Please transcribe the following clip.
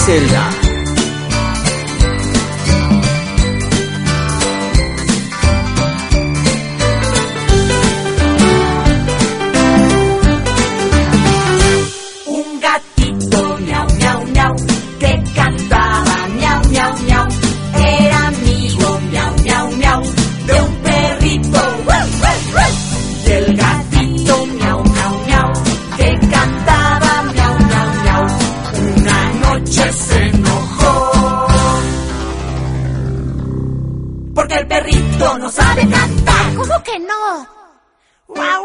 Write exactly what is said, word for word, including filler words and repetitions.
Zelda. Un gatito miau, miau, miau, que cantaba miau, miau, miau. Era amigo miau, miau, miau, de un perrito. ¡Ruff, ruff, ruff! Y el gatito miau, miau, miau, que cantaba miau, miau, miau. Una noche se enojó porque el perrito no sabe cantar. ¿Cómo que no? ¡Guau!